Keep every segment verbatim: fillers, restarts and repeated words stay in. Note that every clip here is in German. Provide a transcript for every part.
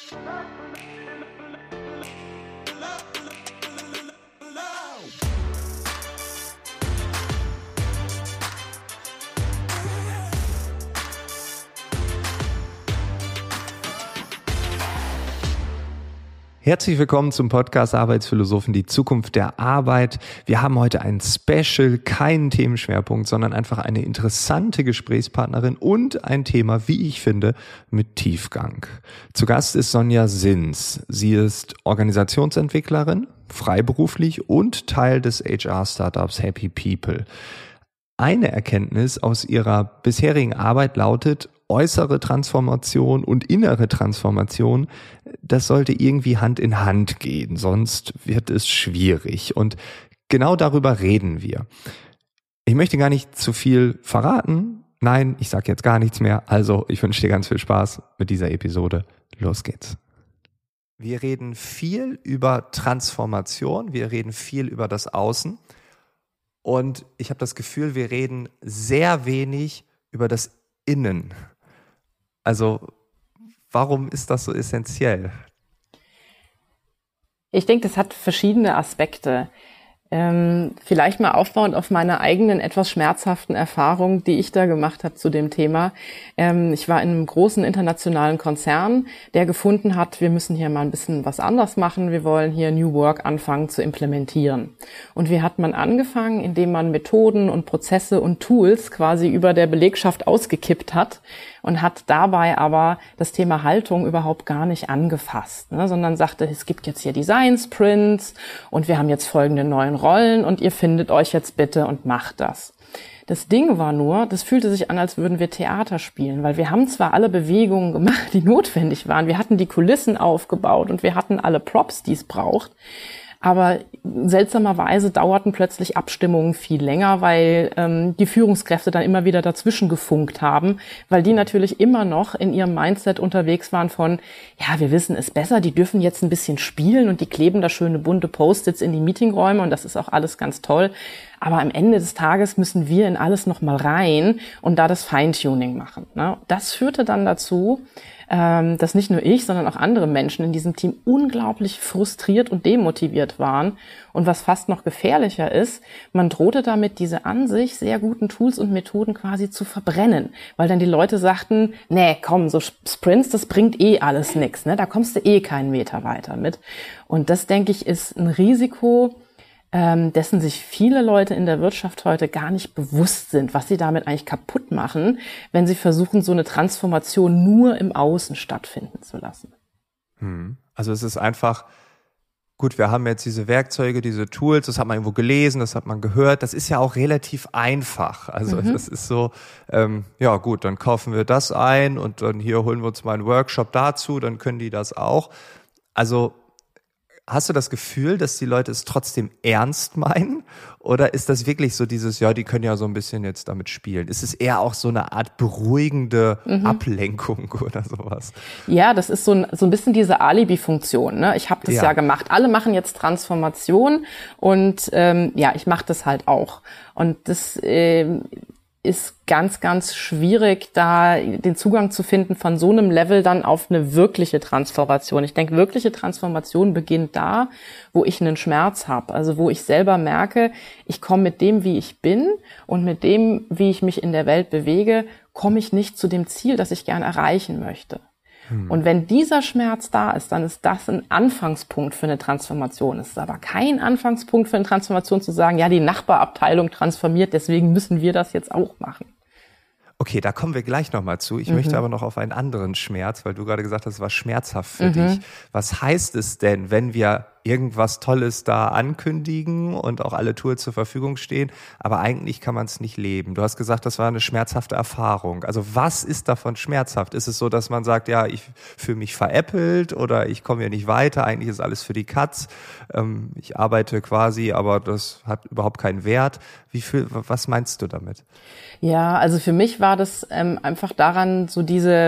Herzlich willkommen zum Podcast Arbeitsphilosophen, die Zukunft der Arbeit. Wir haben heute ein Special, keinen Themenschwerpunkt, sondern einfach eine interessante Gesprächspartnerin und ein Thema, wie ich finde, mit Tiefgang. Zu Gast ist Sonja Sins. Sie ist Organisationsentwicklerin, freiberuflich und Teil des H R-Startups Happy People. Eine Erkenntnis aus ihrer bisherigen Arbeit lautet: äußere Transformation und innere Transformation, das sollte irgendwie Hand in Hand gehen, sonst wird es schwierig. Und genau darüber reden wir. Ich möchte gar nicht zu viel verraten. Nein, ich sage jetzt gar nichts mehr. Also ich wünsche dir ganz viel Spaß mit dieser Episode. Los geht's. Wir reden viel über Transformation, wir reden viel über das Außen. Und ich habe das Gefühl, wir reden sehr wenig über das Innen. Also, warum ist das so essentiell? Ich denke, das hat verschiedene Aspekte. Ähm, vielleicht mal aufbauend auf meiner eigenen etwas schmerzhaften Erfahrung, die ich da gemacht habe zu dem Thema. Ähm, ich war in einem großen internationalen Konzern, der gefunden hat, wir müssen hier mal ein bisschen was anders machen. Wir wollen hier New Work anfangen zu implementieren. Und wie hat man angefangen? Indem man Methoden und Prozesse und Tools quasi über der Belegschaft ausgekippt hat und hat dabei aber das Thema Haltung überhaupt gar nicht angefasst, ne, sondern sagte, es gibt jetzt hier Design Sprints und wir haben jetzt folgende neuen Rollen und ihr findet euch jetzt bitte und macht das. Das Ding war nur, das fühlte sich an, als würden wir Theater spielen, weil wir haben zwar alle Bewegungen gemacht, die notwendig waren, wir hatten die Kulissen aufgebaut und wir hatten alle Props, die es braucht, aber seltsamerweise dauerten plötzlich Abstimmungen viel länger, weil ähm, die Führungskräfte dann immer wieder dazwischen gefunkt haben, weil die natürlich immer noch in ihrem Mindset unterwegs waren von, ja, wir wissen es besser, die dürfen jetzt ein bisschen spielen und die kleben da schöne bunte Post-its in die Meetingräume und das ist auch alles ganz toll. Aber am Ende des Tages müssen wir in alles nochmal rein und da das Feintuning machen, ne? Das führte dann dazu, ähm, dass nicht nur ich, sondern auch andere Menschen in diesem Team unglaublich frustriert und demotiviert waren. Und was fast noch gefährlicher ist, man drohte damit, diese an sich sehr guten Tools und Methoden quasi zu verbrennen, weil dann die Leute sagten, nee, komm, so Sprints, das bringt eh alles nix, ne? Da kommst du eh keinen Meter weiter mit. Und das, denke ich, ist ein Risiko, ähm, dessen sich viele Leute in der Wirtschaft heute gar nicht bewusst sind, was sie damit eigentlich kaputt machen, wenn sie versuchen, so eine Transformation nur im Außen stattfinden zu lassen. Hm. Also es ist einfach, gut, wir haben jetzt diese Werkzeuge, diese Tools, das hat man irgendwo gelesen, das hat man gehört, das ist ja auch relativ einfach. Also mhm. das ist so, ähm, ja gut, dann kaufen wir das ein und dann hier holen wir uns mal einen Workshop dazu, dann können die das auch. Also hast du das Gefühl, dass die Leute es trotzdem ernst meinen? Oder ist das wirklich so dieses, ja, die können ja so ein bisschen jetzt damit spielen? Ist es eher auch so eine Art beruhigende mhm. Ablenkung oder sowas? Ja, das ist so ein, so ein bisschen diese Alibi-Funktion, ne? Ich habe das ja. ja gemacht. Alle machen jetzt Transformation und ähm, ja, ich mache das halt auch. Und das ähm, ist ganz, ganz schwierig, da den Zugang zu finden von so einem Level dann auf eine wirkliche Transformation. Ich denke, wirkliche Transformation beginnt da, wo ich einen Schmerz habe, also wo ich selber merke, ich komme mit dem, wie ich bin und mit dem, wie ich mich in der Welt bewege, komme ich nicht zu dem Ziel, das ich gerne erreichen möchte. Und wenn dieser Schmerz da ist, dann ist das ein Anfangspunkt für eine Transformation. Es ist aber kein Anfangspunkt für eine Transformation zu sagen, ja, die Nachbarabteilung transformiert, deswegen müssen wir das jetzt auch machen. Okay, da kommen wir gleich nochmal zu. Ich mhm. möchte aber noch auf einen anderen Schmerz, weil du gerade gesagt hast, es war schmerzhaft für mhm. dich. Was heißt es denn, wenn wir irgendwas Tolles da ankündigen und auch alle Tools zur Verfügung stehen, aber eigentlich kann man es nicht leben? Du hast gesagt, das war eine schmerzhafte Erfahrung. Also was ist davon schmerzhaft? Ist es so, dass man sagt, ja, ich fühle mich veräppelt oder ich komme hier nicht weiter, eigentlich ist alles für die Katz, ähm, ich arbeite quasi, aber das hat überhaupt keinen Wert. Wie viel, was meinst du damit? Ja, also für mich war das ähm, einfach daran, so diese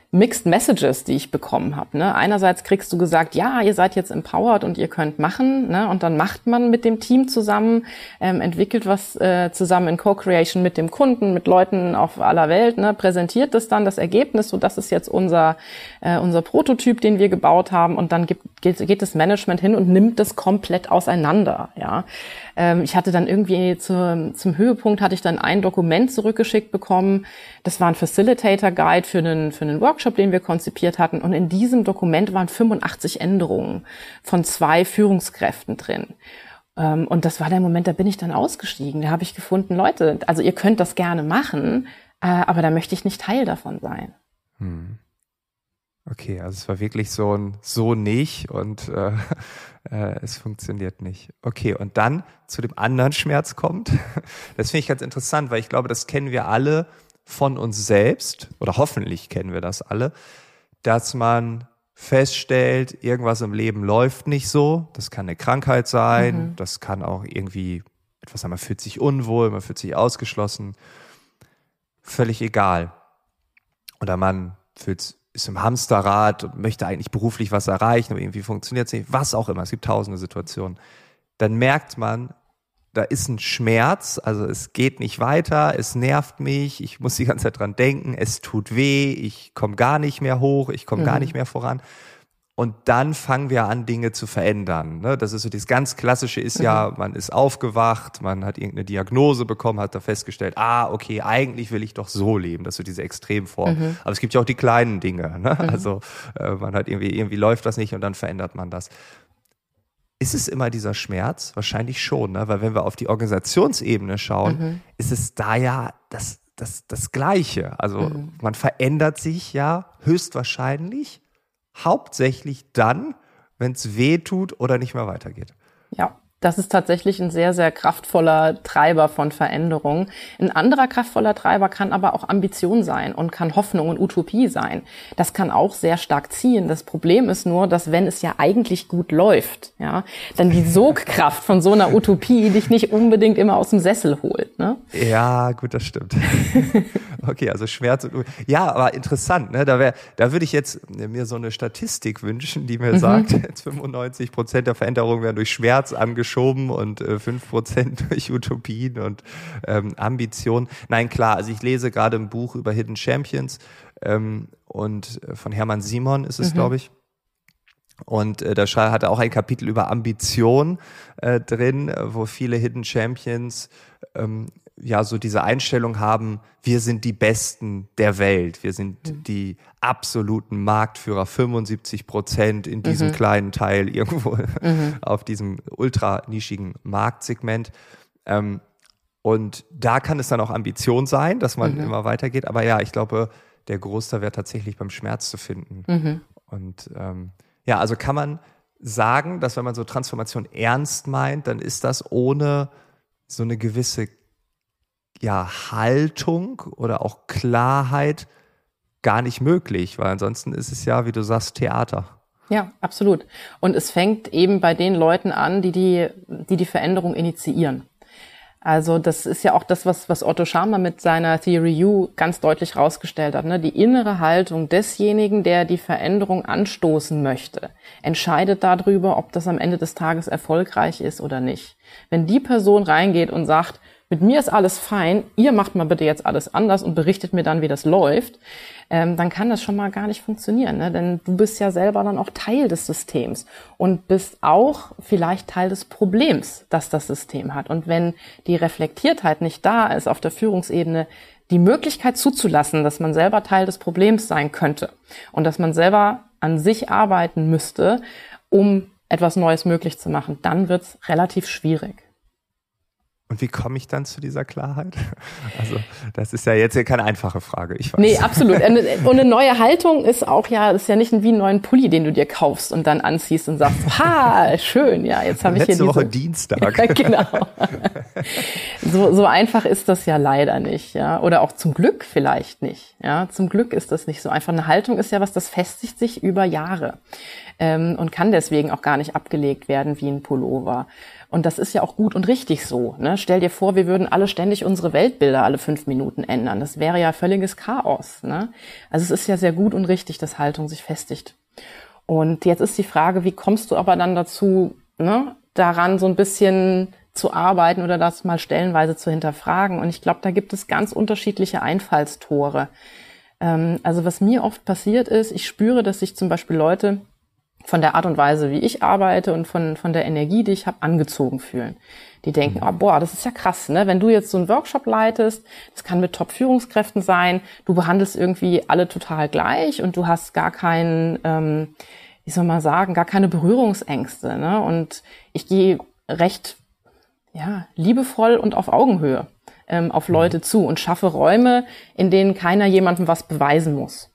Mixed Messages, die ich bekommen habe. Ne? Einerseits kriegst du gesagt, ja, ihr seid jetzt empowered und ihr könnt machen. Ne? Und dann macht man mit dem Team zusammen, ähm, entwickelt was äh, zusammen in Co-Creation mit dem Kunden, mit Leuten auf aller Welt, ne? Präsentiert das dann, das Ergebnis, so das ist jetzt unser äh, unser Prototyp, den wir gebaut haben. Und dann gibt, geht, geht das Management hin und nimmt das komplett auseinander. Ja, ähm, ich hatte dann irgendwie zu, zum Höhepunkt hatte ich dann ein Dokument zurückgeschickt bekommen. Das war ein Facilitator Guide für einen für einen Workshop, den wir konzipiert hatten. Und in diesem Dokument waren fünfundachtzig Änderungen von zwei Führungskräften drin. Und das war der Moment, da bin ich dann ausgestiegen. Da habe ich gefunden, Leute, also ihr könnt das gerne machen, aber da möchte ich nicht Teil davon sein. Hm. Okay, also es war wirklich so ein so nicht und äh, äh, es funktioniert nicht. Okay, und dann zu dem anderen Schmerz kommt. Das finde ich ganz interessant, weil ich glaube, das kennen wir alle von uns selbst, oder hoffentlich kennen wir das alle, dass man feststellt, irgendwas im Leben läuft nicht so. Das kann eine Krankheit sein, mhm. das kann auch irgendwie etwas sein, man fühlt sich unwohl, man fühlt sich ausgeschlossen. Völlig egal. Oder man fühlt, ist im Hamsterrad und möchte eigentlich beruflich was erreichen, aber irgendwie funktioniert es nicht. Was auch immer, es gibt tausende Situationen. Dann merkt man, da ist ein Schmerz, also es geht nicht weiter, es nervt mich, ich muss die ganze Zeit dran denken, es tut weh, ich komme gar nicht mehr hoch, ich komme mhm. gar nicht mehr voran. Und dann fangen wir an, Dinge zu verändern. Das ist so, das ganz Klassische ist ja, man ist aufgewacht, man hat irgendeine Diagnose bekommen, hat da festgestellt, ah, okay, eigentlich will ich doch so leben. Das ist so diese Extremform. Mhm. Aber es gibt ja auch die kleinen Dinge. Ne? Mhm. Also man hat irgendwie, irgendwie läuft das nicht und dann verändert man das. Ist es immer dieser Schmerz? Wahrscheinlich schon, ne? Weil wenn wir auf die Organisationsebene schauen, mhm. ist es da ja das, das, das Gleiche. Also mhm. man verändert sich ja höchstwahrscheinlich hauptsächlich dann, wenn es weh tut oder nicht mehr weitergeht. Ja, das ist tatsächlich ein sehr, sehr kraftvoller Treiber von Veränderung. Ein anderer kraftvoller Treiber kann aber auch Ambition sein und kann Hoffnung und Utopie sein. Das kann auch sehr stark ziehen. Das Problem ist nur, dass wenn es ja eigentlich gut läuft, ja, dann die Sogkraft von so einer Utopie dich nicht unbedingt immer aus dem Sessel holt. Ne? Ja, gut, das stimmt. Okay, also Schmerz und ja, aber interessant, ne? Da wäre, da würde ich jetzt mir so eine Statistik wünschen, die mir mhm. sagt, jetzt fünfundneunzig Prozent der Veränderungen werden durch Schmerz angeschoben und äh, fünf Prozent durch Utopien und ähm, Ambitionen. Nein, klar, also ich lese gerade ein Buch über Hidden Champions ähm, und äh, von Hermann Simon ist es, mhm. glaube ich. Und äh, da hat er auch ein Kapitel über Ambition äh, drin, wo viele Hidden Champions ähm, ja so diese Einstellung haben, wir sind die Besten der Welt, wir sind mhm. die absoluten Marktführer, fünfundsiebzig Prozent in diesem mhm. kleinen Teil irgendwo mhm. auf diesem ultra nischigen Marktsegment. Ähm, und da kann es dann auch Ambition sein, dass man mhm. immer weitergeht. Aber ja, ich glaube, der Großteil wäre tatsächlich beim Schmerz zu finden. Mhm. Und ähm, ja, also kann man sagen, dass wenn man so Transformation ernst meint, dann ist das ohne so eine gewisse ja, Haltung oder auch Klarheit gar nicht möglich, weil ansonsten ist es ja, wie du sagst, Theater. Ja, absolut. Und es fängt eben bei den Leuten an, die die, die, die Veränderung initiieren. Also das ist ja auch das, was, was Otto Scharmer mit seiner Theory U ganz deutlich rausgestellt hat. Ne? Die innere Haltung desjenigen, der die Veränderung anstoßen möchte, entscheidet darüber, ob das am Ende des Tages erfolgreich ist oder nicht. Wenn die Person reingeht und sagt, mit mir ist alles fein, ihr macht mal bitte jetzt alles anders und berichtet mir dann, wie das läuft, ähm, dann kann das schon mal gar nicht funktionieren, ne? Denn du bist ja selber dann auch Teil des Systems und bist auch vielleicht Teil des Problems, das das System hat. Und wenn die Reflektiertheit nicht da ist auf der Führungsebene, die Möglichkeit zuzulassen, dass man selber Teil des Problems sein könnte und dass man selber an sich arbeiten müsste, um etwas Neues möglich zu machen, dann wird's relativ schwierig. Und wie komme ich dann zu dieser Klarheit? Also das ist ja jetzt keine einfache Frage, ich weiß. Nee, absolut. Und eine neue Haltung ist auch ja, ist ja nicht wie einen neuen Pulli, den du dir kaufst und dann anziehst und sagst, ha, schön, ja, jetzt habe ich hier diese... Letzte Woche Dienstag. Ja, genau. So, so einfach ist das ja leider nicht, ja. Oder auch zum Glück vielleicht nicht, ja. Zum Glück ist das nicht so einfach. Eine Haltung ist ja was, das festigt sich über Jahre ähm, und kann deswegen auch gar nicht abgelegt werden wie ein Pullover. Und das ist ja auch gut und richtig so, ne? Ne? Stell dir vor, wir würden alle ständig unsere Weltbilder alle fünf Minuten ändern. Das wäre ja völliges Chaos. Ne? Also es ist ja sehr gut und richtig, dass Haltung sich festigt. Und jetzt ist die Frage, wie kommst du aber dann dazu, ne, daran so ein bisschen zu arbeiten oder das mal stellenweise zu hinterfragen? Und ich glaube, da gibt es ganz unterschiedliche Einfallstore. Ähm, also was mir oft passiert ist, ich spüre, dass sich zum Beispiel Leute von der Art und Weise, wie ich arbeite und von von der Energie, die ich habe, angezogen fühlen. Die denken, oh, boah, das ist ja krass, ne? Wenn du jetzt so einen Workshop leitest, das kann mit Top-Führungskräften sein, du behandelst irgendwie alle total gleich und du hast gar keinen, ähm, wie soll man sagen, gar keine Berührungsängste, ne? Und ich gehe recht, ja, liebevoll und auf Augenhöhe ähm, auf Leute zu und schaffe Räume, in denen keiner jemandem was beweisen muss.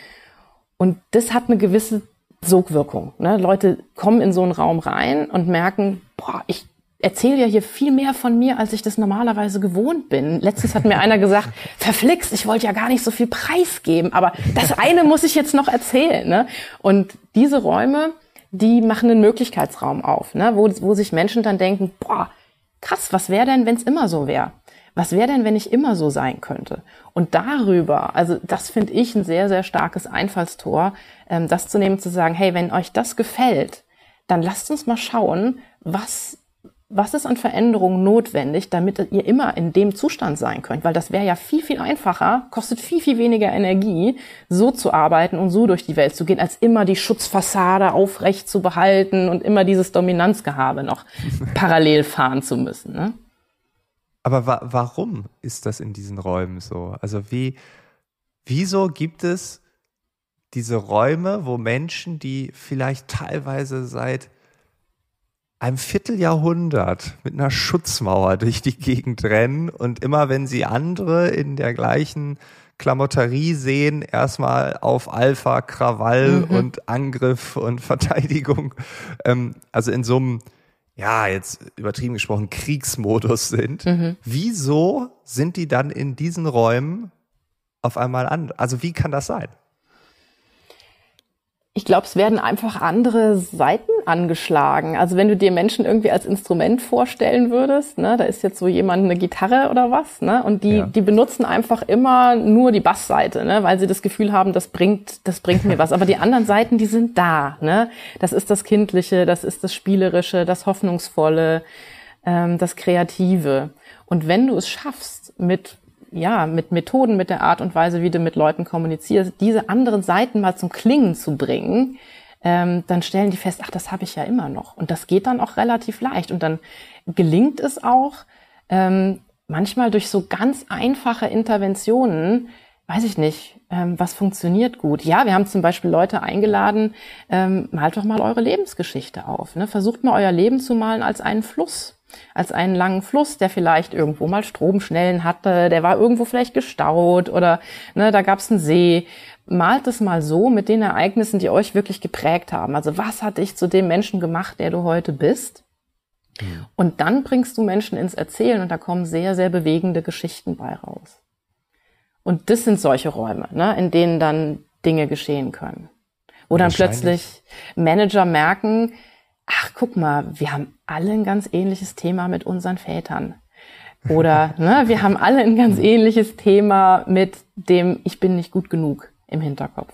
Und das hat eine gewisse Sogwirkung. Ne? Leute kommen in so einen Raum rein und merken, boah, ich erzähle ja hier viel mehr von mir, als ich das normalerweise gewohnt bin. Letztens hat mir einer gesagt, verflixt, ich wollte ja gar nicht so viel preisgeben, aber das eine muss ich jetzt noch erzählen. Ne? Und diese Räume, die machen einen Möglichkeitsraum auf, ne? wo, wo sich Menschen dann denken, boah, krass, was wäre denn, wenn es immer so wäre? Was wäre denn, wenn ich immer so sein könnte? Und darüber, also das finde ich ein sehr, sehr starkes Einfallstor, ähm, das zu nehmen, zu sagen, hey, wenn euch das gefällt, dann lasst uns mal schauen, was, was ist an Veränderungen notwendig, damit ihr immer in dem Zustand sein könnt. Weil das wäre ja viel, viel einfacher, kostet viel, viel weniger Energie, so zu arbeiten und so durch die Welt zu gehen, als immer die Schutzfassade aufrecht zu behalten und immer dieses Dominanzgehabe noch parallel fahren zu müssen, ne? Aber wa- warum ist das in diesen Räumen so? Also wie, wieso gibt es diese Räume, wo Menschen, die vielleicht teilweise seit einem Vierteljahrhundert mit einer Schutzmauer durch die Gegend rennen und immer, wenn sie andere in der gleichen Klamotterie sehen, erstmal auf Alpha, Krawall mhm. und Angriff und Verteidigung, ähm, also in so einem, ja, jetzt übertrieben gesprochen, Kriegsmodus sind. Mhm. Wieso sind die dann in diesen Räumen auf einmal an? Also wie kann das sein? Ich glaube, es werden einfach andere Seiten angeschlagen. Also wenn du dir Menschen irgendwie als Instrument vorstellen würdest, ne, da ist jetzt so jemand eine Gitarre oder was, ne, und die ja. die benutzen einfach immer nur die Bassseite, ne, weil sie das Gefühl haben, das bringt das bringt mir was. Aber die anderen Seiten, die sind da, ne. Das ist das Kindliche, das ist das Spielerische, das Hoffnungsvolle, ähm, das Kreative. Und wenn du es schaffst, mit ja, mit Methoden, mit der Art und Weise, wie du mit Leuten kommunizierst, diese anderen Seiten mal zum Klingen zu bringen, ähm, dann stellen die fest, ach, das habe ich ja immer noch. Und das geht dann auch relativ leicht. Und dann gelingt es auch, ähm, manchmal durch so ganz einfache Interventionen, weiß ich nicht, ähm, was funktioniert gut. Ja, wir haben zum Beispiel Leute eingeladen, ähm, malt doch mal eure Lebensgeschichte auf. Ne? Versucht mal euer Leben zu malen als einen Fluss. Als einen langen Fluss, der vielleicht irgendwo mal Stromschnellen hatte, der war irgendwo vielleicht gestaut oder ne, da gab es einen See. Malt es mal so mit den Ereignissen, die euch wirklich geprägt haben. Also was hat dich zu dem Menschen gemacht, der du heute bist? Mhm. Und dann bringst du Menschen ins Erzählen und da kommen sehr, sehr bewegende Geschichten bei raus. Und das sind solche Räume, ne, in denen dann Dinge geschehen können. Wo dann plötzlich Manager merken, ach, guck mal, wir haben alle ein ganz ähnliches Thema mit unseren Vätern. Oder ne, wir haben alle ein ganz ähnliches Thema mit dem Ich bin nicht gut genug im Hinterkopf.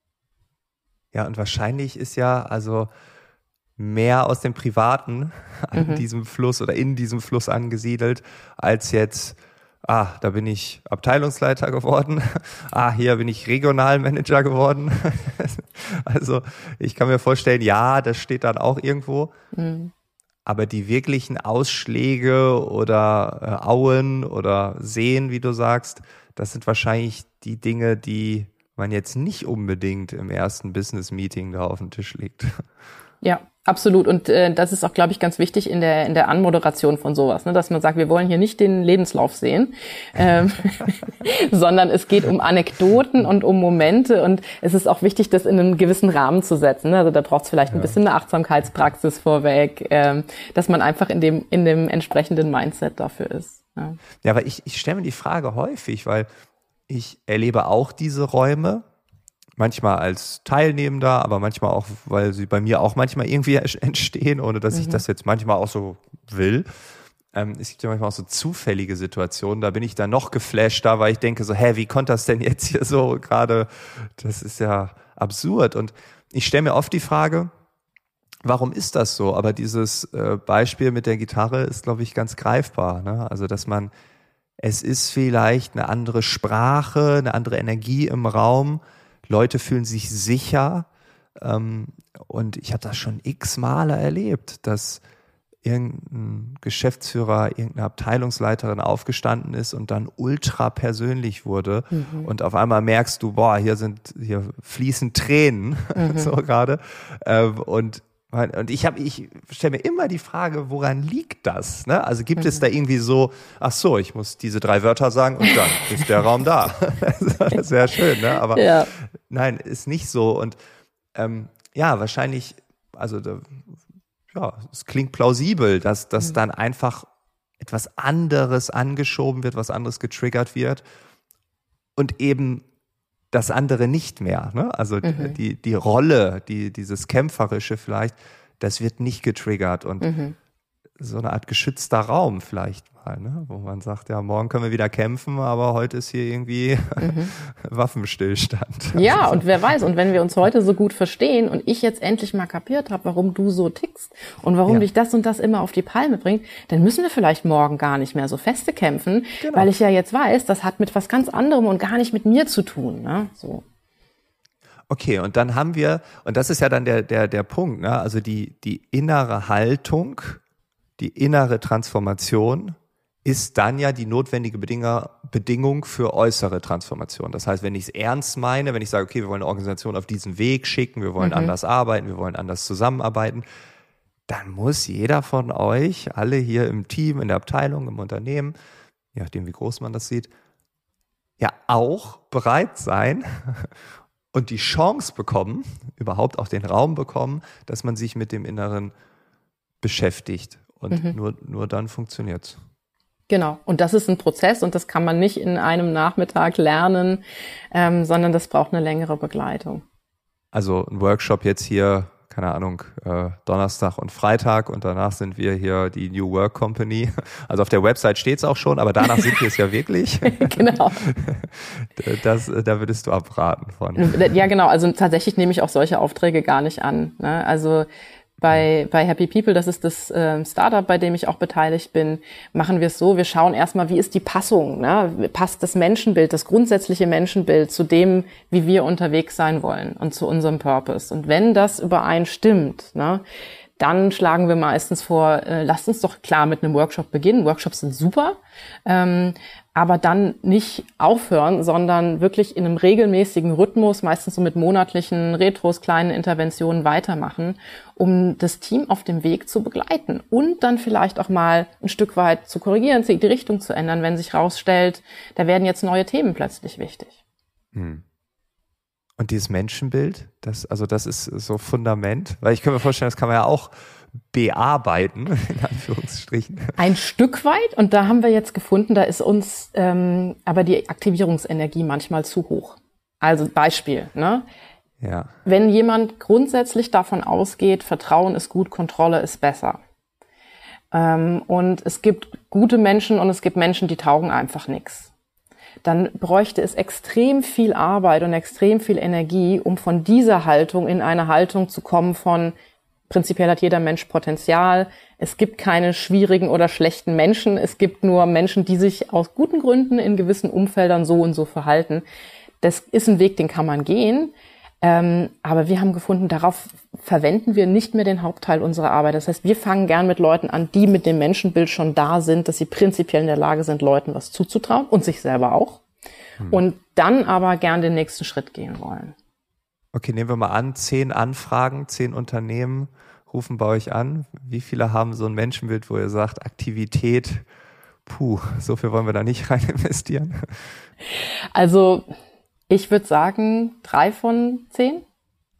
Ja, und wahrscheinlich ist ja also mehr aus dem Privaten an mhm. diesem Fluss oder in diesem Fluss angesiedelt, als jetzt, ah, da bin ich Abteilungsleiter geworden, ah, hier bin ich Regionalmanager geworden. Also ich kann mir vorstellen, ja, das steht dann auch irgendwo, mhm. aber die wirklichen Ausschläge oder äh, Auen oder Seen, wie du sagst, das sind wahrscheinlich die Dinge, die man jetzt nicht unbedingt im ersten Business-Meeting da auf den Tisch legt. Ja, absolut. Und äh, das ist auch, glaube ich, ganz wichtig in der in der Anmoderation von sowas, ne? Dass man sagt, wir wollen hier nicht den Lebenslauf sehen, ähm, sondern es geht um Anekdoten und um Momente. Und es ist auch wichtig, das in einen gewissen Rahmen zu setzen, ne? Also da braucht es vielleicht ja. ein bisschen eine Achtsamkeitspraxis vorweg, ähm, dass man einfach in dem in dem entsprechenden Mindset dafür ist. Ja, ja, aber ich, ich stelle mir die Frage häufig, weil ich erlebe auch diese Räume, manchmal als Teilnehmender, aber manchmal auch, weil sie bei mir auch manchmal irgendwie entstehen, ohne dass mhm. ich das jetzt manchmal auch so will. ähm, es gibt ja manchmal auch so zufällige Situationen, da bin ich dann noch geflashter, weil ich denke so, hä, wie konnte das denn jetzt hier so gerade, das ist ja absurd. Und ich stelle mir oft die Frage, warum ist das so? Aber dieses äh, Beispiel mit der Gitarre ist, glaube ich, ganz greifbar, ne? Also, dass man, es ist vielleicht eine andere Sprache, eine andere Energie im Raum, Leute fühlen sich sicher, ähm, und ich habe das schon x Male erlebt, dass irgendein Geschäftsführer, irgendeine Abteilungsleiterin aufgestanden ist und dann ultra persönlich wurde, mhm. und auf einmal merkst du, boah, hier sind, hier fließen Tränen, mhm. so gerade, ähm, und Und ich habe, ich stelle mir immer die Frage, woran liegt das? Ne? Also gibt mhm. es da irgendwie so, ach so, ich muss diese drei Wörter sagen und dann ist der Raum da. Das ist sehr schön, ne? Aber ja. Nein, ist nicht so. Und ähm, ja, wahrscheinlich, also da, ja, es klingt plausibel, dass, dass mhm. dann einfach etwas anderes angeschoben wird, was anderes getriggert wird und eben das andere nicht mehr, ne? Also mhm. die die Rolle, die dieses Kämpferische vielleicht, das wird nicht getriggert und mhm. so eine Art geschützter Raum vielleicht mal, ne? Wo man sagt, ja, morgen können wir wieder kämpfen, aber heute ist hier irgendwie mhm. Waffenstillstand. Ja, also, und wer weiß, und wenn wir uns heute so gut verstehen und ich jetzt endlich mal kapiert habe, warum du so tickst und warum ja. dich das und das immer auf die Palme bringt, dann müssen wir vielleicht morgen gar nicht mehr so feste kämpfen, genau. weil ich ja jetzt weiß, das hat mit was ganz anderem und gar nicht mit mir zu tun, ne? So. Okay, und dann haben wir, und das ist ja dann der der der Punkt, ne? Also die die innere Haltung, die innere Transformation ist dann ja die notwendige Bedingung für äußere Transformation. Das heißt, wenn ich es ernst meine, wenn ich sage, okay, wir wollen eine Organisation auf diesen Weg schicken, wir wollen mhm. anders arbeiten, wir wollen anders zusammenarbeiten, dann muss jeder von euch, alle hier im Team, in der Abteilung, im Unternehmen, je nachdem wie groß man das sieht, ja auch bereit sein und die Chance bekommen, überhaupt auch den Raum bekommen, dass man sich mit dem Inneren beschäftigt. Und mhm. nur, nur dann funktioniert's. Genau. Und das ist ein Prozess und das kann man nicht in einem Nachmittag lernen, ähm, sondern das braucht eine längere Begleitung. Also ein Workshop jetzt hier, keine Ahnung, äh, Donnerstag und Freitag und danach sind wir hier die New Work Company. Also auf der Website steht's auch schon, aber danach sind wir es ja wirklich. Genau. Das, da würdest du abraten von. Ja, genau. Also tatsächlich nehme ich auch solche Aufträge gar nicht an, ne? Also Bei, bei Happy People, das ist das äh, Startup, bei dem ich auch beteiligt bin, machen wir es so, wir schauen erstmal, wie ist die Passung, ne? Passt das Menschenbild, das grundsätzliche Menschenbild zu dem, wie wir unterwegs sein wollen und zu unserem Purpose. Und wenn das übereinstimmt, ne, dann schlagen wir meistens vor, äh, lasst uns doch klar mit einem Workshop beginnen. Workshops sind super, ähm, aber dann nicht aufhören, sondern wirklich in einem regelmäßigen Rhythmus, meistens so mit monatlichen Retros, kleinen Interventionen weitermachen, um das Team auf dem Weg zu begleiten und dann vielleicht auch mal ein Stück weit zu korrigieren, die Richtung zu ändern, wenn sich rausstellt, da werden jetzt neue Themen plötzlich wichtig. Hm. Und dieses Menschenbild, das, also das ist so Fundament, weil ich kann mir vorstellen, das kann man ja auch bearbeiten, in Anführungsstrichen. Ein Stück weit, und da haben wir jetzt gefunden, da ist uns ähm, aber die Aktivierungsenergie manchmal zu hoch. Also Beispiel, ne? Ja. Wenn jemand grundsätzlich davon ausgeht, Vertrauen ist gut, Kontrolle ist besser. Ähm, und es gibt gute Menschen und es gibt Menschen, die taugen einfach nichts. Dann bräuchte es extrem viel Arbeit und extrem viel Energie, um von dieser Haltung in eine Haltung zu kommen von, prinzipiell hat jeder Mensch Potenzial, es gibt keine schwierigen oder schlechten Menschen, es gibt nur Menschen, die sich aus guten Gründen in gewissen Umfeldern so und so verhalten. Das ist ein Weg, den kann man gehen, ähm, aber wir haben gefunden, darauf verwenden wir nicht mehr den Hauptteil unserer Arbeit. Das heißt, wir fangen gern mit Leuten an, die mit dem Menschenbild schon da sind, dass sie prinzipiell in der Lage sind, Leuten was zuzutrauen und sich selber auch. Hm. Und dann aber gern den nächsten Schritt gehen wollen. Okay, nehmen wir mal an, zehn Anfragen, zehn Unternehmen rufen bei euch an. Wie viele haben so ein Menschenbild, wo ihr sagt, Aktivität, puh, so viel wollen wir da nicht rein investieren? Also ich würde sagen, drei von zehn.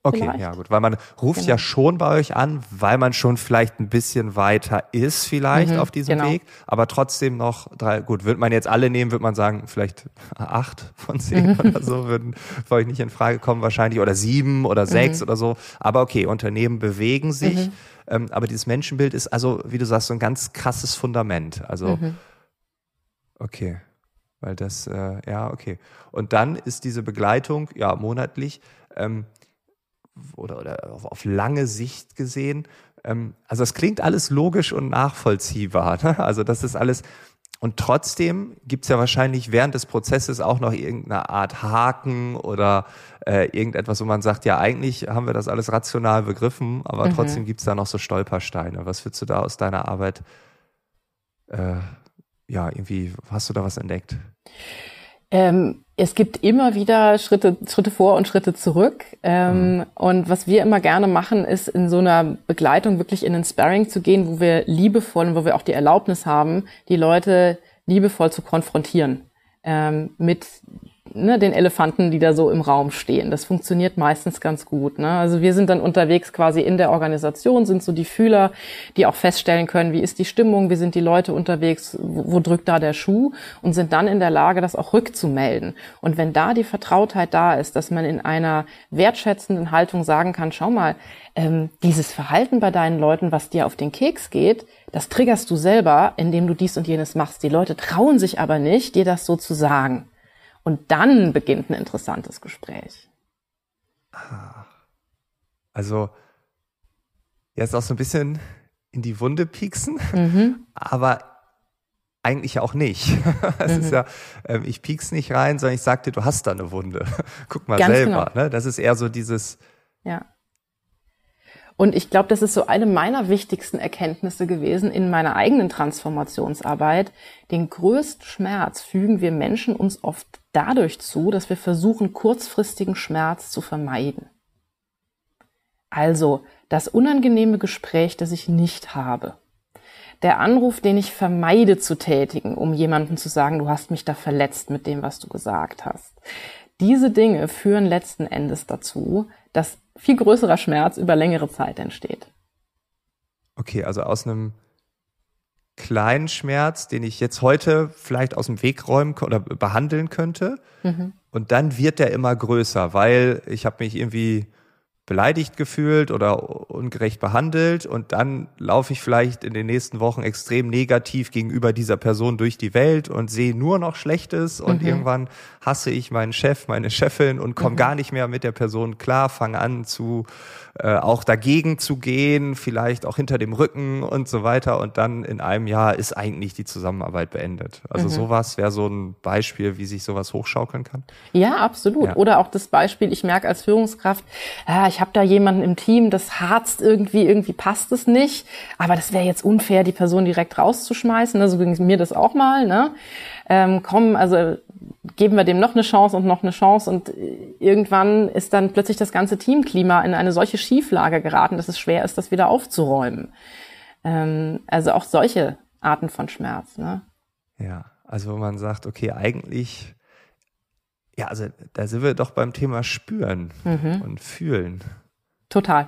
Okay, vielleicht. ja gut, weil man ruft Genau. ja schon bei euch an, weil man schon vielleicht ein bisschen weiter ist vielleicht Mhm, auf diesem genau. Weg, aber trotzdem noch drei, gut, würde man jetzt alle nehmen, würde man sagen, vielleicht acht von zehn oder so würden für euch nicht in Frage kommen wahrscheinlich oder sieben oder sechs Mhm. oder so, aber okay, Unternehmen bewegen sich, Mhm. ähm, aber dieses Menschenbild ist also, wie du sagst, so ein ganz krasses Fundament, also Mhm. okay, weil das, äh, ja, okay. Und dann ist diese Begleitung, ja, monatlich, ähm, oder, oder auf, auf lange Sicht gesehen. Ähm, also es klingt alles logisch und nachvollziehbar. Ne? Also das ist alles. Und trotzdem gibt's ja wahrscheinlich während des Prozesses auch noch irgendeine Art Haken oder äh, irgendetwas, wo man sagt, ja, eigentlich haben wir das alles rational begriffen, aber Mhm. trotzdem gibt's da noch so Stolpersteine. Was würdest du da aus deiner Arbeit, äh, ja, irgendwie, hast du da was entdeckt? Ähm, es gibt immer wieder Schritte, Schritte vor und Schritte zurück. Ähm, mhm. Und was wir immer gerne machen, ist in so einer Begleitung wirklich in den Sparring zu gehen, wo wir liebevoll und wo wir auch die Erlaubnis haben, die Leute liebevoll zu konfrontieren ähm, mit ne, den Elefanten, die da so im Raum stehen. Das funktioniert meistens ganz gut. Ne? Also wir sind dann unterwegs quasi in der Organisation, sind so die Fühler, die auch feststellen können, wie ist die Stimmung, wie sind die Leute unterwegs, wo, wo drückt da der Schuh und sind dann in der Lage, das auch rückzumelden. Und wenn da die Vertrautheit da ist, dass man in einer wertschätzenden Haltung sagen kann, schau mal, ähm, dieses Verhalten bei deinen Leuten, was dir auf den Keks geht, das triggerst du selber, indem du dies und jenes machst. Die Leute trauen sich aber nicht, dir das so zu sagen. Und dann beginnt ein interessantes Gespräch. Also, ja, ist auch so ein bisschen in die Wunde pieksen, Mhm. aber eigentlich auch nicht. Es mhm. ist ja, äh, ich piek's nicht rein, sondern ich sag dir, du hast da eine Wunde. Guck mal Ganz selber. genau. Ne? Das ist eher so dieses... Ja. Und ich glaube, das ist so eine meiner wichtigsten Erkenntnisse gewesen in meiner eigenen Transformationsarbeit. Den größten Schmerz fügen wir Menschen uns oft dadurch zu, dass wir versuchen, kurzfristigen Schmerz zu vermeiden. Also das unangenehme Gespräch, das ich nicht habe. Der Anruf, den ich vermeide zu tätigen, um jemandem zu sagen, du hast mich da verletzt mit dem, was du gesagt hast. Diese Dinge führen letzten Endes dazu, dass viel größerer Schmerz über längere Zeit entsteht. Okay, also aus einem kleinen Schmerz, den ich jetzt heute vielleicht aus dem Weg räumen oder behandeln könnte, mhm. und dann wird der immer größer, weil ich habe mich irgendwie beleidigt gefühlt oder ungerecht behandelt und dann laufe ich vielleicht in den nächsten Wochen extrem negativ gegenüber dieser Person durch die Welt und sehe nur noch Schlechtes und mhm. irgendwann hasse ich meinen Chef, meine Chefin und komme mhm. gar nicht mehr mit der Person klar, fange an zu äh, auch dagegen zu gehen, vielleicht auch hinter dem Rücken und so weiter und dann in einem Jahr ist eigentlich die Zusammenarbeit beendet. Also mhm. sowas wäre so ein Beispiel, wie sich sowas hochschaukeln kann. Ja, absolut. Ja. Oder auch das Beispiel, ich merke als Führungskraft, ah, ich habe da jemanden im Team, das harzt irgendwie, irgendwie passt es nicht, aber das wäre jetzt unfair, die Person direkt rauszuschmeißen, ne? So ging mir das auch mal, ne? Ähm, komm, also geben wir dem noch eine Chance und noch eine Chance und irgendwann ist dann plötzlich das ganze Teamklima in eine solche Schieflage geraten, dass es schwer ist, das wieder aufzuräumen. Ähm, also auch solche Arten von Schmerz, ne? Ja, also wo man sagt, okay, eigentlich, ja, also da sind wir doch beim Thema Spüren mhm. und Fühlen. Total.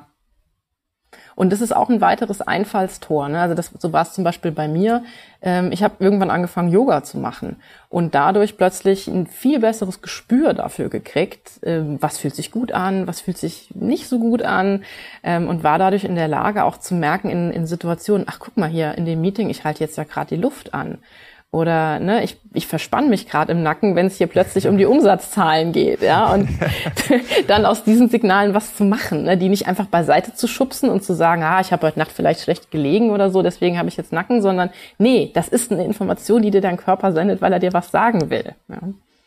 Und das ist auch ein weiteres Einfallstor. Ne? Also das, so war es zum Beispiel bei mir. Ähm, ich habe irgendwann angefangen, Yoga zu machen und dadurch plötzlich ein viel besseres Gespür dafür gekriegt, ähm, was fühlt sich gut an, was fühlt sich nicht so gut an, ähm, und war dadurch in der Lage, auch zu merken in, in Situationen, ach guck mal hier in dem Meeting, ich halte jetzt ja gerade die Luft an. Oder ne, ich, ich verspanne mich gerade im Nacken, wenn es hier plötzlich um die Umsatzzahlen geht, ja, und dann aus diesen Signalen was zu machen, ne, die nicht einfach beiseite zu schubsen und zu sagen, ah, ich habe heute Nacht vielleicht schlecht gelegen oder so, deswegen habe ich jetzt Nacken, sondern nee, das ist eine Information, die dir dein Körper sendet, weil er dir was sagen will. Ja,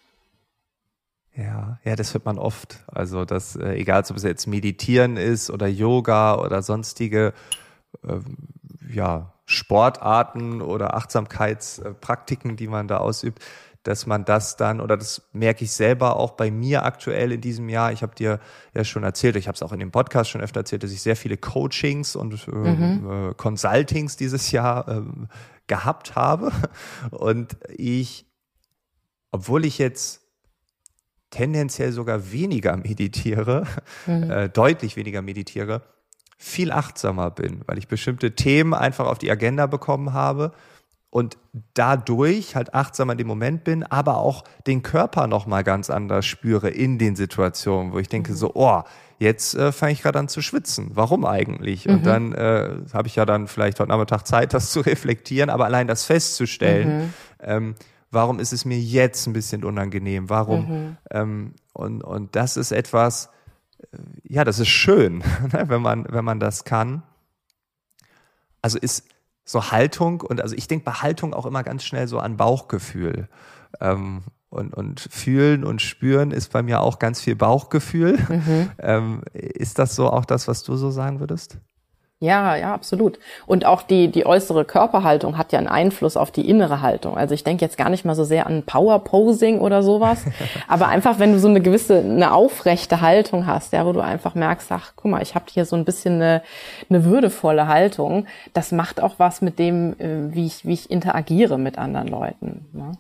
ja, ja, das hört man oft. Also das, äh, egal ob es jetzt Meditieren ist oder Yoga oder sonstige, ähm, ja, Sportarten oder Achtsamkeitspraktiken, die man da ausübt, dass man das dann, oder das merke ich selber auch bei mir aktuell in diesem Jahr, ich habe dir ja schon erzählt, ich habe es auch in dem Podcast schon öfter erzählt, dass ich sehr viele Coachings und äh, mhm. äh, Consultings dieses Jahr äh, gehabt habe und ich, obwohl ich jetzt tendenziell sogar weniger meditiere, mhm. äh, deutlich weniger meditiere, viel achtsamer bin, weil ich bestimmte Themen einfach auf die Agenda bekommen habe und dadurch halt achtsamer in dem Moment bin, aber auch den Körper nochmal ganz anders spüre in den Situationen, wo ich denke mhm. so, oh, jetzt äh, fange ich gerade an zu schwitzen. Warum eigentlich? Mhm. Und dann äh, habe ich ja dann vielleicht heute Nachmittag Zeit, das zu reflektieren, aber allein das festzustellen, mhm. ähm, warum ist es mir jetzt ein bisschen unangenehm? Warum? Mhm. Ähm, und, und das ist etwas, äh, ja, das ist schön, wenn man, wenn man das kann. Also ist so Haltung, und also ich denke bei Haltung auch immer ganz schnell so an Bauchgefühl. Ähm, und, und fühlen und spüren ist bei mir auch ganz viel Bauchgefühl. Mhm. Ähm, ist das so auch das, was du so sagen würdest? Ja, ja, absolut. Und auch die die äußere Körperhaltung hat ja einen Einfluss auf die innere Haltung. Also ich denke jetzt gar nicht mal so sehr an Power-Posing oder sowas, aber einfach, wenn du so eine gewisse, eine aufrechte Haltung hast, ja, wo du einfach merkst, ach, guck mal, ich habe hier so ein bisschen eine, eine würdevolle Haltung, das macht auch was mit dem, wie ich wie ich interagiere mit anderen Leuten, ne?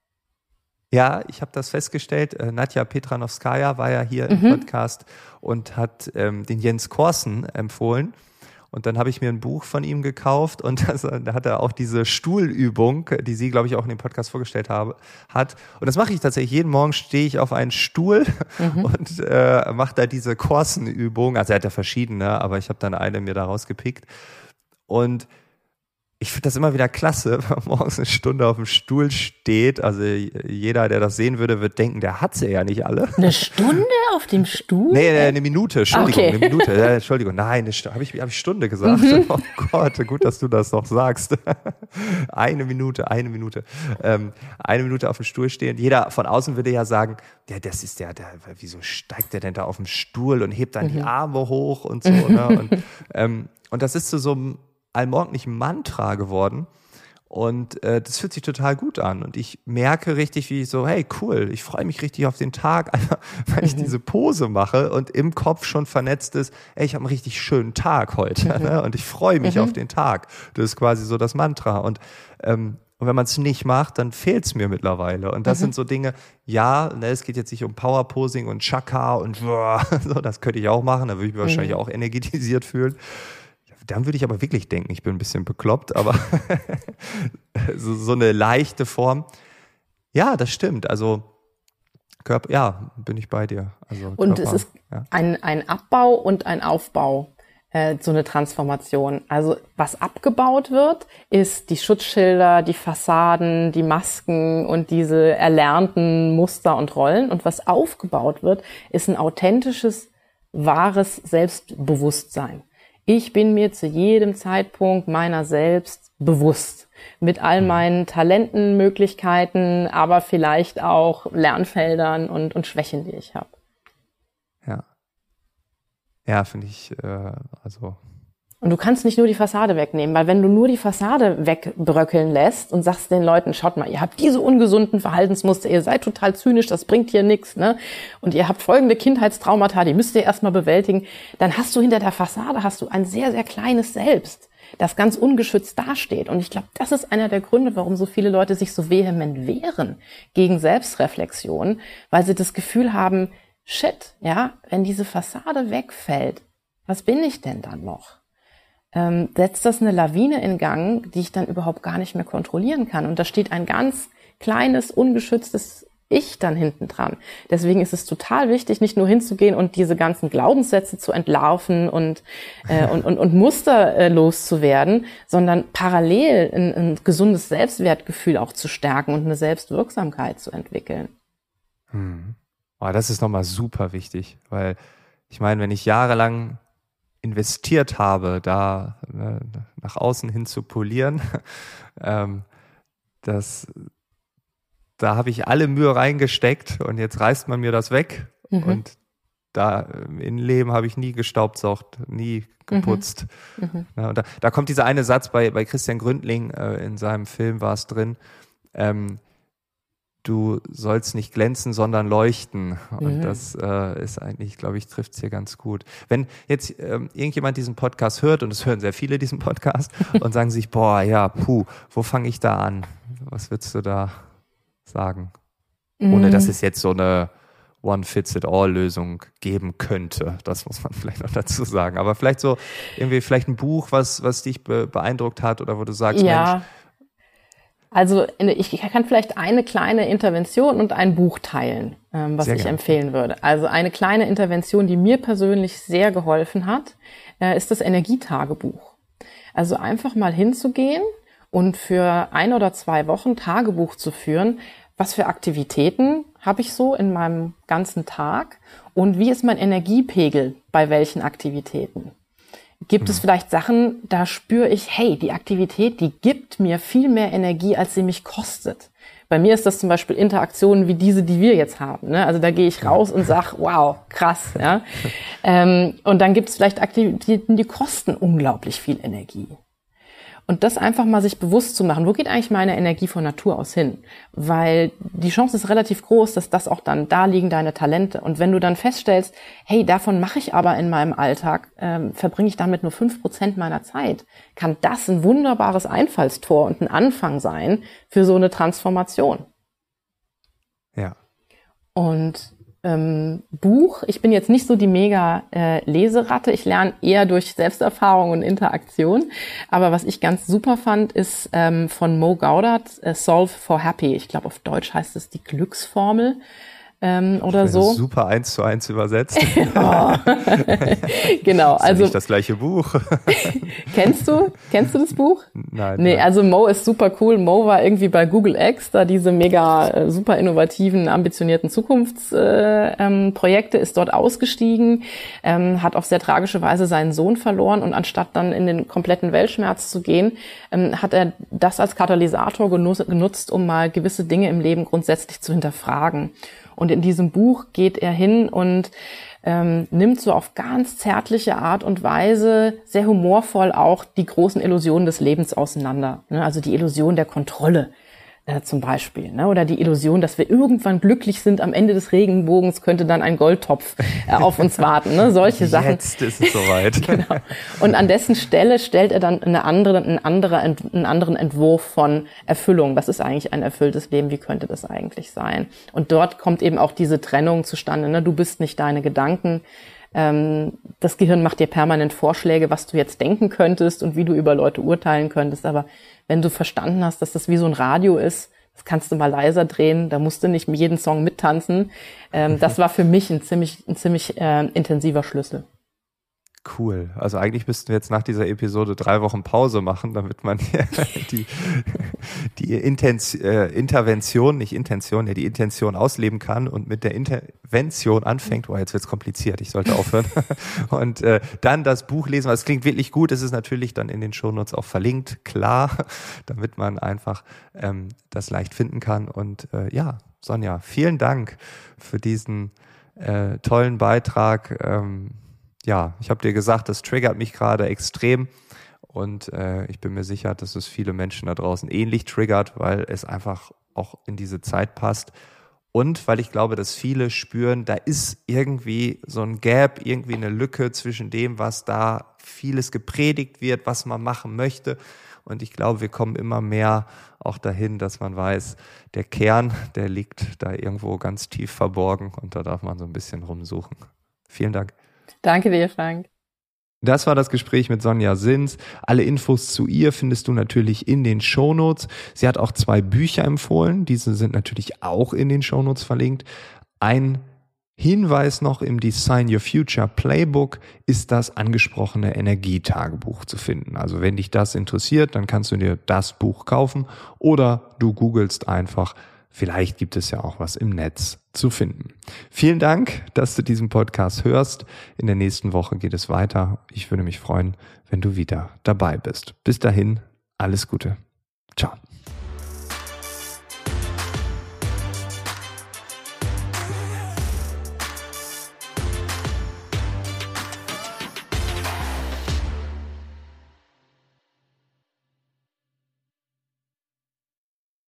Ja, ich habe das festgestellt. Nadja Petranowskaja war ja hier mhm. im Podcast und hat ähm, den Jens Korsen empfohlen. Und dann habe ich mir ein Buch von ihm gekauft und das, da hat er auch diese Stuhlübung, die sie, glaube ich, auch in dem Podcast vorgestellt habe, hat. Und das mache ich tatsächlich. Jeden Morgen stehe ich auf einen Stuhl mhm. und äh, mache da diese Korsenübung. Also er hat ja verschiedene, aber ich habe dann eine mir da rausgepickt. Und ich finde das immer wieder klasse, wenn man morgens eine Stunde auf dem Stuhl steht. Also jeder, der das sehen würde, wird denken, der hat sie ja nicht alle. Eine Stunde auf dem Stuhl? Nee, eine Minute, Entschuldigung, okay. eine Minute. Ja, Entschuldigung, nein, habe ich, hab ich Stunde gesagt? Mhm. Oh Gott, gut, dass du das noch sagst. Eine Minute, eine Minute. Ähm, eine Minute auf dem Stuhl stehen. Jeder von außen würde ja sagen, ja, das ist der, der, wieso steigt der denn da auf dem Stuhl und hebt dann mhm. die Arme hoch und so. Ne? Und, ähm, und das ist zu so einem allmorgendlichen Mantra geworden und äh, das fühlt sich total gut an und ich merke richtig, wie ich so, hey, cool, ich freue mich richtig auf den Tag, einfach, weil ich mhm. diese Pose mache und im Kopf schon vernetzt ist, ey, ich habe einen richtig schönen Tag heute mhm. ne? Und ich freue mich mhm. auf den Tag. Das ist quasi so das Mantra und ähm, und wenn man es nicht macht, dann fehlt es mir mittlerweile. Und das mhm. sind so Dinge, ja, ne, es geht jetzt nicht um Powerposing und Chaka und so, das könnte ich auch machen, da würde ich mich mhm. wahrscheinlich auch energetisiert fühlen. Dann würde ich aber wirklich denken, ich bin ein bisschen bekloppt, aber so, so eine leichte Form. Ja, das stimmt. Also Körper, ja, bin ich bei dir. Also und Körper, es ist ja. ein, ein Abbau und ein Aufbau, äh, so eine Transformation. Also was abgebaut wird, ist die Schutzschilder, die Fassaden, die Masken und diese erlernten Muster und Rollen. Und was aufgebaut wird, ist ein authentisches, wahres Selbstbewusstsein. Ich bin mir zu jedem Zeitpunkt meiner selbst bewusst. Mit all meinen Talenten, Möglichkeiten, aber vielleicht auch Lernfeldern und, und Schwächen, die ich habe. Ja. Ja, finde ich, äh, also... Und du kannst nicht nur die Fassade wegnehmen, weil wenn du nur die Fassade wegbröckeln lässt und sagst den Leuten, schaut mal, ihr habt diese ungesunden Verhaltensmuster, ihr seid total zynisch, das bringt hier nichts, ne? Und ihr habt folgende Kindheitstraumata, die müsst ihr erstmal bewältigen, dann hast du hinter der Fassade hast du ein sehr, sehr kleines Selbst, das ganz ungeschützt dasteht. Und ich glaube, das ist einer der Gründe, warum so viele Leute sich so vehement wehren gegen Selbstreflexion, weil sie das Gefühl haben, shit, ja, wenn diese Fassade wegfällt, was bin ich denn dann noch? Ähm, setzt das eine Lawine in Gang, die ich dann überhaupt gar nicht mehr kontrollieren kann. Und da steht ein ganz kleines, ungeschütztes Ich dann hinten dran. Deswegen ist es total wichtig, nicht nur hinzugehen und diese ganzen Glaubenssätze zu entlarven und, äh, und, und, und Muster äh, loszuwerden, sondern parallel ein, ein gesundes Selbstwertgefühl auch zu stärken und eine Selbstwirksamkeit zu entwickeln. Hm. Oh, das ist nochmal super wichtig, weil ich meine, wenn ich jahrelang investiert habe, da äh, nach außen hin zu polieren, ähm, das, da habe ich alle Mühe reingesteckt und jetzt reißt man mir das weg mhm. und da im Innenleben habe ich nie gestaubsaugt, nie geputzt. Mhm. Mhm. Ja, und da, da kommt dieser eine Satz bei, bei Christian Gründling, äh, in seinem Film war es drin, ähm, du sollst nicht glänzen, sondern leuchten. Und mhm. das äh, ist eigentlich, glaube ich, trifft es hier ganz gut. Wenn jetzt ähm, irgendjemand diesen Podcast hört, und es hören sehr viele diesen Podcast, und sagen sich, boah, ja, puh, wo fange ich da an? Was würdest du da sagen? Mhm. Ohne dass es jetzt so eine One-Fits-It-All-Lösung geben könnte. Das muss man vielleicht noch dazu sagen. Aber vielleicht so irgendwie vielleicht ein Buch, was, was dich be- beeindruckt hat oder wo du sagst, ja. Mensch. Also ich kann vielleicht eine kleine Intervention und ein Buch teilen, ähm, was Sehr ich gerne. empfehlen würde. Also eine kleine Intervention, die mir persönlich sehr geholfen hat, äh, ist das Energietagebuch. Also einfach mal hinzugehen und für ein oder zwei Wochen Tagebuch zu führen, was für Aktivitäten habe ich so in meinem ganzen Tag und wie ist mein Energiepegel bei welchen Aktivitäten? Gibt es vielleicht Sachen, da spüre ich, hey, die Aktivität, die gibt mir viel mehr Energie, als sie mich kostet. Bei mir ist das zum Beispiel Interaktionen wie diese, die wir jetzt haben. Ne? Also da gehe ich raus und sage, wow, krass. Ja? ähm, und dann gibt es vielleicht Aktivitäten, die kosten unglaublich viel Energie. Und das einfach mal sich bewusst zu machen, wo geht eigentlich meine Energie von Natur aus hin? Weil die Chance ist relativ groß, dass das auch dann, da liegen deine Talente. Und wenn du dann feststellst, hey, davon mache ich aber in meinem Alltag, ähm, verbringe ich damit nur fünf Prozent meiner Zeit, kann das ein wunderbares Einfallstor und ein Anfang sein für so eine Transformation. Ja. Und Ähm, Buch. Ich bin jetzt nicht so die mega äh, Leseratte. Ich lerne eher durch Selbsterfahrung und Interaktion. Aber was ich ganz super fand, ist ähm, von Mo Gaudat, äh, Solve for Happy. Ich glaube, auf Deutsch heißt es die Glücksformel. Ähm, oder so. Super eins zu eins übersetzt. Oh. Genau. Ist ja also nicht das gleiche Buch. Kennst du? Kennst du das Buch? Nein. Nee, nein. also Mo ist super cool. Mo war irgendwie bei Google X, da diese mega äh, super innovativen, ambitionierten Zukunftsprojekte, äh, ähm, ist dort ausgestiegen, ähm, hat auf sehr tragische Weise seinen Sohn verloren und anstatt dann in den kompletten Weltschmerz zu gehen, ähm, hat er das als Katalysator genutzt, genutzt, um mal gewisse Dinge im Leben grundsätzlich zu hinterfragen. Und in diesem Buch geht er hin und ähm, nimmt so auf ganz zärtliche Art und Weise, sehr humorvoll auch, die großen Illusionen des Lebens auseinander. Ne? Also die Illusion der Kontrolle äh, zum Beispiel. Ne? Oder die Illusion, dass wir irgendwann glücklich sind, am Ende des Regenbogens könnte dann ein Goldtopf äh, auf uns warten. Ne? Solche Sachen. Jetzt ist es soweit. Genau. Und an dessen Stelle stellt er dann eine andere, einen, andere, einen anderen Entwurf von Erfüllung. Was ist eigentlich ein erfülltes Leben? Wie könnte das eigentlich sein? Und dort kommt eben auch diese Trennung zustande. Ne? Du bist nicht deine Gedanken. Ähm, das Gehirn macht dir permanent Vorschläge, was du jetzt denken könntest und wie du über Leute urteilen könntest. Aber wenn du verstanden hast, dass das wie so ein Radio ist, das kannst du mal leiser drehen, da musst du nicht jeden Song mittanzen. Ähm, das war für mich ein ziemlich, ein ziemlich äh, intensiver Schlüssel. Cool. Also eigentlich müssten wir jetzt nach dieser Episode drei Wochen Pause machen, damit man die, die Intention, äh, Intervention, nicht Intention, ja, die Intention ausleben kann und mit der Intervention anfängt. Oh, jetzt wird's kompliziert, ich sollte aufhören. Und äh, dann das Buch lesen, weil es klingt wirklich gut. Es ist natürlich dann in den Shownotes auch verlinkt, klar, damit man einfach ähm, das leicht finden kann. Und äh, ja, Sonja, vielen Dank für diesen äh, tollen Beitrag. Ähm, Ja, ich habe dir gesagt, das triggert mich gerade extrem und äh, ich bin mir sicher, dass es viele Menschen da draußen ähnlich triggert, weil es einfach auch in diese Zeit passt und weil ich glaube, dass viele spüren, da ist irgendwie so ein Gap, irgendwie eine Lücke zwischen dem, was da vieles gepredigt wird, was man machen möchte und ich glaube, wir kommen immer mehr auch dahin, dass man weiß, der Kern, der liegt da irgendwo ganz tief verborgen und da darf man so ein bisschen rumsuchen. Vielen Dank. Danke dir, Frank. Das war das Gespräch mit Sonja Sins. Alle Infos zu ihr findest du natürlich in den Shownotes. Sie hat auch zwei Bücher empfohlen. Diese sind natürlich auch in den Shownotes verlinkt. Ein Hinweis noch: im Design Your Future Playbook ist das angesprochene Energietagebuch zu finden. Also wenn dich das interessiert, dann kannst du dir das Buch kaufen oder du googelst einfach. Vielleicht gibt es ja auch was im Netz zu finden. Vielen Dank, dass du diesen Podcast hörst. In der nächsten Woche geht es weiter. Ich würde mich freuen, wenn du wieder dabei bist. Bis dahin, alles Gute. Ciao.